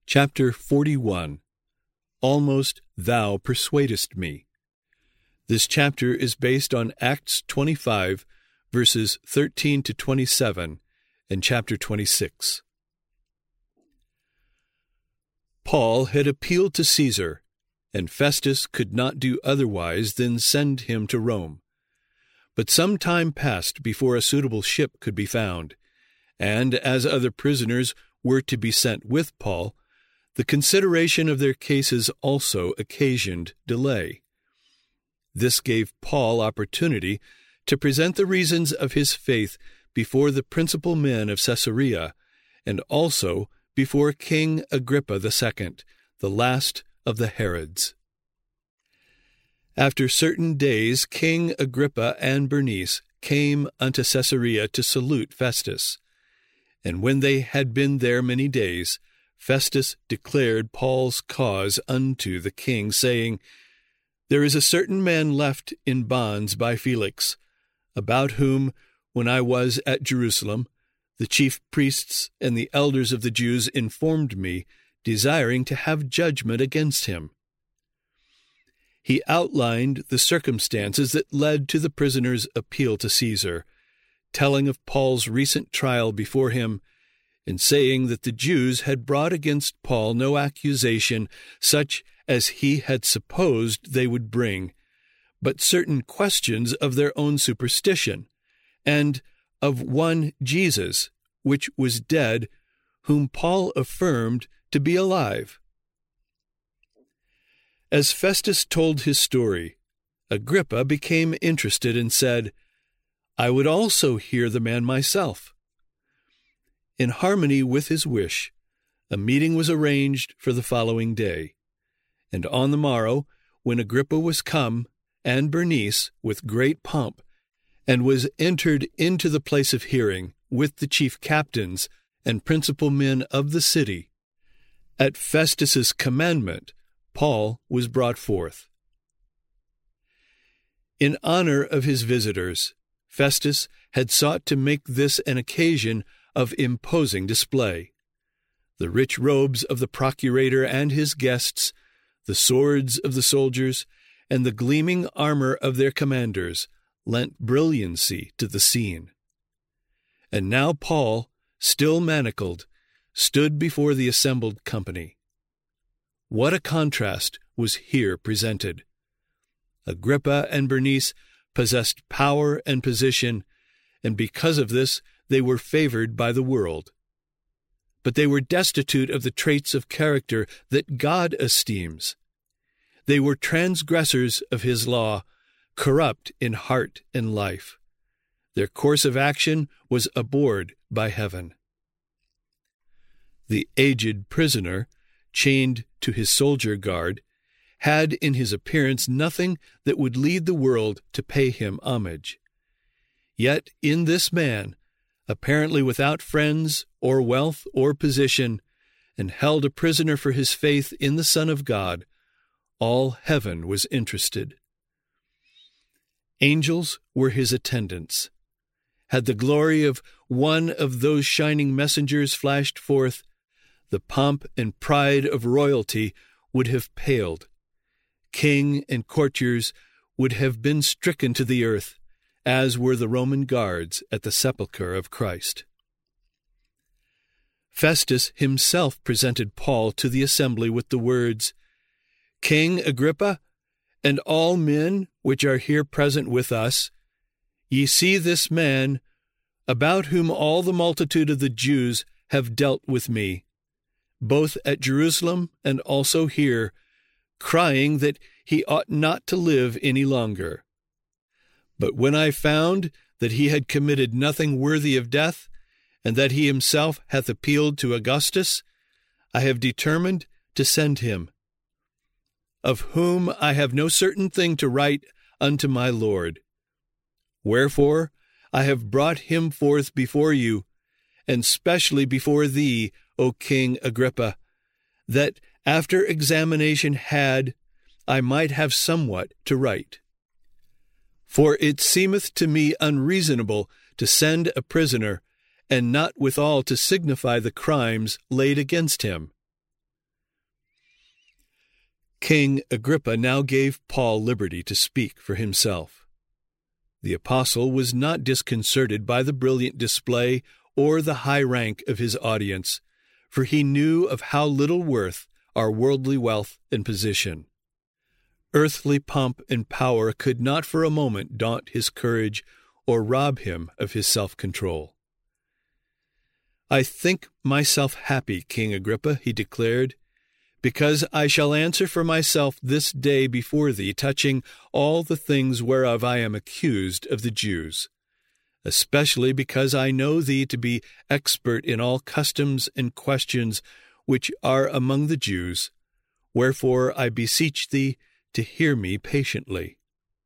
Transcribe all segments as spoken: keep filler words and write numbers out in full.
Chapter forty-one. Almost Thou Persuadest Me. This chapter is based on Acts twenty-five, verses thirteen to twenty-seven, and chapter twenty-six. Paul had appealed to Caesar, and Festus could not do otherwise than send him to Rome. But some time passed before a suitable ship could be found, and as other prisoners were to be sent with Paul, the consideration of their cases also occasioned delay. This gave Paul opportunity to present the reasons of his faith before the principal men of Caesarea, and also before King Agrippa the Second, the last of the Herods. After certain days King Agrippa and Bernice came unto Caesarea to salute Festus. And when they had been there many days, Festus declared Paul's cause unto the king, saying, There is a certain man left in bonds by Felix, about whom, when I was at Jerusalem, the chief priests and the elders of the Jews informed me, desiring to have judgment against him. He outlined the circumstances that led to the prisoner's appeal to Caesar, telling of Paul's recent trial before him, and saying that the Jews had brought against Paul no accusation such as he had supposed they would bring, but certain questions of their own superstition, and of one Jesus, which was dead, whom Paul affirmed to be alive. As Festus told his story, Agrippa became interested and said, I would also hear the man myself. In harmony with his wish, a meeting was arranged for the following day. And on the morrow, when Agrippa was come, and Bernice, with great pomp, and was entered into the place of hearing with the chief captains and principal men of the city, at Festus's commandment, Paul was brought forth. In honor of his visitors, Festus had sought to make this an occasion of imposing display. The rich robes of the procurator and his guests, the swords of the soldiers, and the gleaming armor of their commanders lent brilliancy to the scene. And now Paul, still manacled, stood before the assembled company. What a contrast was here presented! Agrippa and Bernice possessed power and position, and because of this they were favored by the world. But they were destitute of the traits of character that God esteems. They were transgressors of his law, corrupt in heart and life. Their course of action was abhorred by heaven. The aged prisoner, chained to his soldier guard, had in his appearance nothing that would lead the world to pay him homage. Yet in this man, apparently without friends or wealth or position, and held a prisoner for his faith in the Son of God, all heaven was interested. Angels were his attendants. Had the glory of one of those shining messengers flashed forth, the pomp and pride of royalty would have paled. King and courtiers would have been stricken to the earth, as were the Roman guards at the sepulchre of Christ. Festus himself presented Paul to the assembly with the words, King Agrippa, and all men which are here present with us, ye see this man, about whom all the multitude of the Jews have dealt with me, both at Jerusalem and also here, crying that he ought not to live any longer. But when I found that he had committed nothing worthy of death, and that he himself hath appealed to Augustus, I have determined to send him, of whom I have no certain thing to write unto my Lord. Wherefore I have brought him forth before you, and specially before thee, O King Agrippa, that after examination had, I might have somewhat to write. For it seemeth to me unreasonable to send a prisoner, and not withal to signify the crimes laid against him. King Agrippa now gave Paul liberty to speak for himself. The apostle was not disconcerted by the brilliant display or the high rank of his audience, for he knew of how little worth are worldly wealth and position. Earthly pomp and power could not for a moment daunt his courage or rob him of his self-control. "I think myself happy, King Agrippa," he declared, "because I shall answer for myself this day before thee touching all the things whereof I am accused of the Jews, especially because I know thee to be expert in all customs and questions which are among the Jews, wherefore I beseech thee to hear me patiently."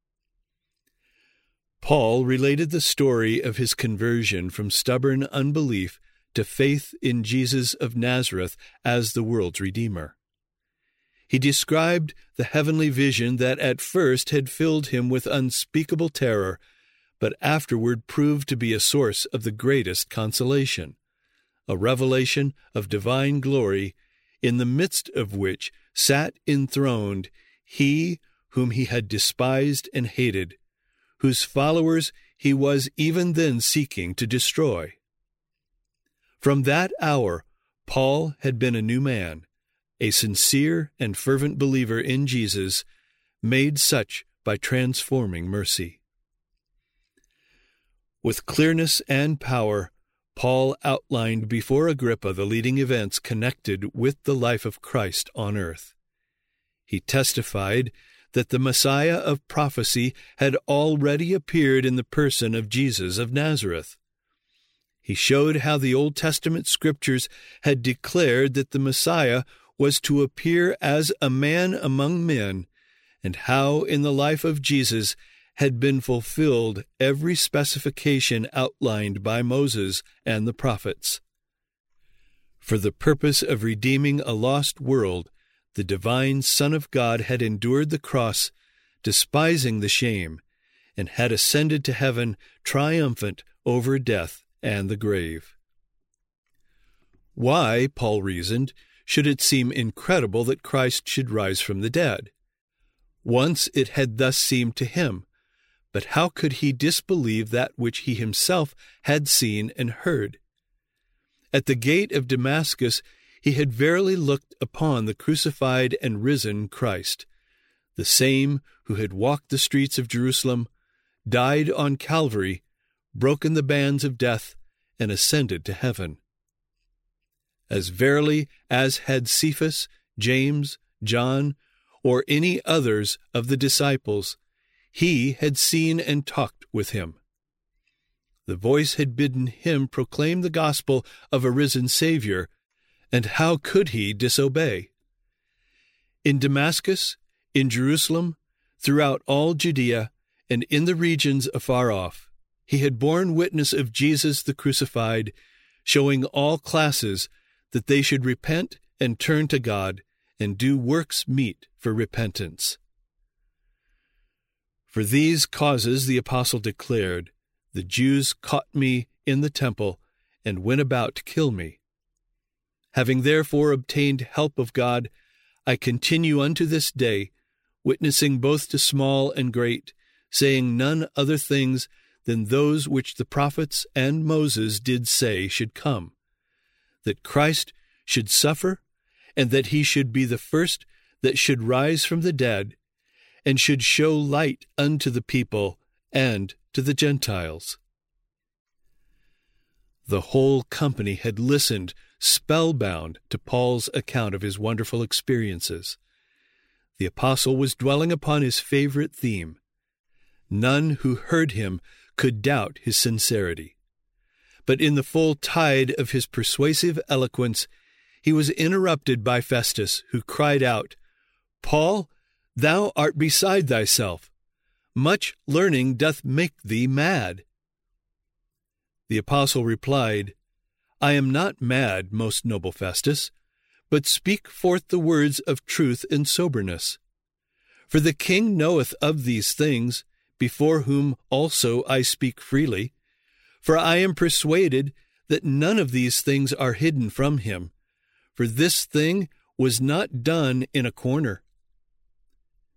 Paul related the story of his conversion from stubborn unbelief to faith in Jesus of Nazareth as the world's Redeemer. He described the heavenly vision that at first had filled him with unspeakable terror, but afterward proved to be a source of the greatest consolation, a revelation of divine glory, in the midst of which sat enthroned he whom he had despised and hated, whose followers he was even then seeking to destroy. From that hour, Paul had been a new man, a sincere and fervent believer in Jesus, made such by transforming mercy. With clearness and power, Paul outlined before Agrippa the leading events connected with the life of Christ on earth. He testified that the Messiah of prophecy had already appeared in the person of Jesus of Nazareth. He showed how the Old Testament scriptures had declared that the Messiah was to appear as a man among men, and how in the life of Jesus had been fulfilled every specification outlined by Moses and the prophets. For the purpose of redeeming a lost world, the divine Son of God had endured the cross, despising the shame, and had ascended to heaven triumphant over death and the grave. Why, Paul reasoned, should it seem incredible that Christ should rise from the dead? Once it had thus seemed to him, but how could he disbelieve that which he himself had seen and heard? At the gate of Damascus he had verily looked upon the crucified and risen Christ, the same who had walked the streets of Jerusalem, died on Calvary, broken the bands of death, and ascended to heaven. As verily as had Cephas, James, John, or any others of the disciples, he had seen and talked with him. The voice had bidden him proclaim the gospel of a risen Savior, and how could he disobey? In Damascus, in Jerusalem, throughout all Judea, and in the regions afar off, he had borne witness of Jesus the crucified, showing all classes that they should repent and turn to God, and do works meet for repentance. For these causes, the apostle declared, the Jews caught me in the temple and went about to kill me. Having therefore obtained help of God, I continue unto this day, witnessing both to small and great, saying none other things than those which the prophets and Moses did say should come, that Christ should suffer, and that he should be the first that should rise from the dead, and should show light unto the people and to the Gentiles. The whole company had listened spellbound to Paul's account of his wonderful experiences. The apostle was dwelling upon his favorite theme. None who heard him could doubt his sincerity. But in the full tide of his persuasive eloquence, he was interrupted by Festus, who cried out, "Paul, thou art beside thyself. Much learning doth make thee mad." The apostle replied, "I am not mad, most noble Festus, but speak forth the words of truth and soberness. For the king knoweth of these things, before whom also I speak freely. For I am persuaded that none of these things are hidden from him. For this thing was not done in a corner.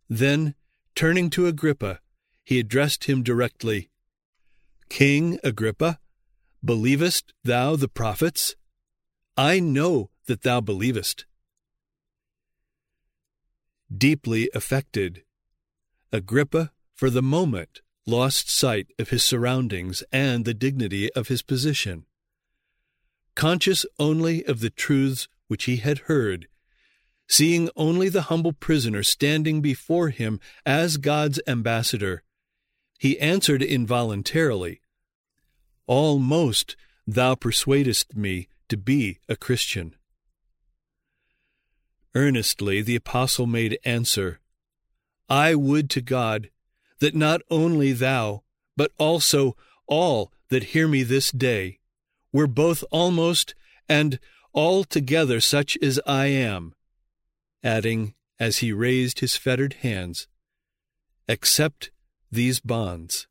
Then, turning to Agrippa, he addressed him directly. King Agrippa, believest thou the prophets? I know that thou believest. Deeply affected, Agrippa, for the moment, lost sight of his surroundings and the dignity of his position. Conscious only of the truths which he had heard, seeing only the humble prisoner standing before him as God's ambassador, he answered involuntarily, Almost thou persuadest me to be a Christian. Earnestly the apostle made answer, I would to God that not only thou, but also all that hear me this day, were both almost and altogether such as I am, adding, as he raised his fettered hands, accept these bonds.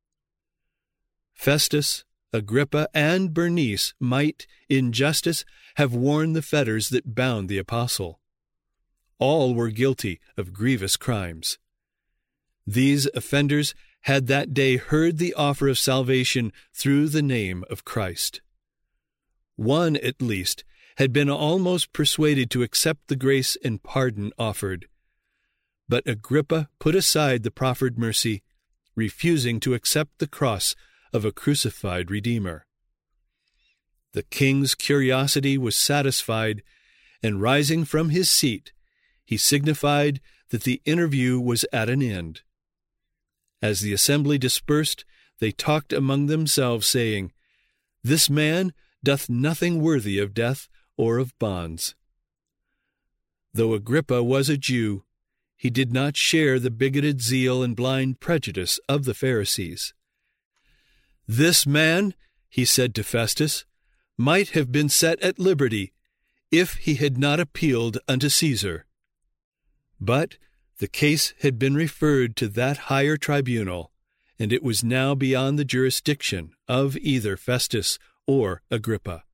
Festus, Agrippa, and Bernice might, in justice, have worn the fetters that bound the apostle. All were guilty of grievous crimes. These offenders had that day heard the offer of salvation through the name of Christ. One, at least, had been almost persuaded to accept the grace and pardon offered. But Agrippa put aside the proffered mercy, refusing to accept the cross of a crucified Redeemer. The king's curiosity was satisfied, and rising from his seat, he signified that the interview was at an end. As the assembly dispersed, they talked among themselves, saying, This man doth nothing worthy of death or of bonds. Though Agrippa was a Jew, he did not share the bigoted zeal and blind prejudice of the Pharisees. This man, he said to Festus, might have been set at liberty if he had not appealed unto Caesar. But the case had been referred to that higher tribunal, and it was now beyond the jurisdiction of either Festus or Agrippa.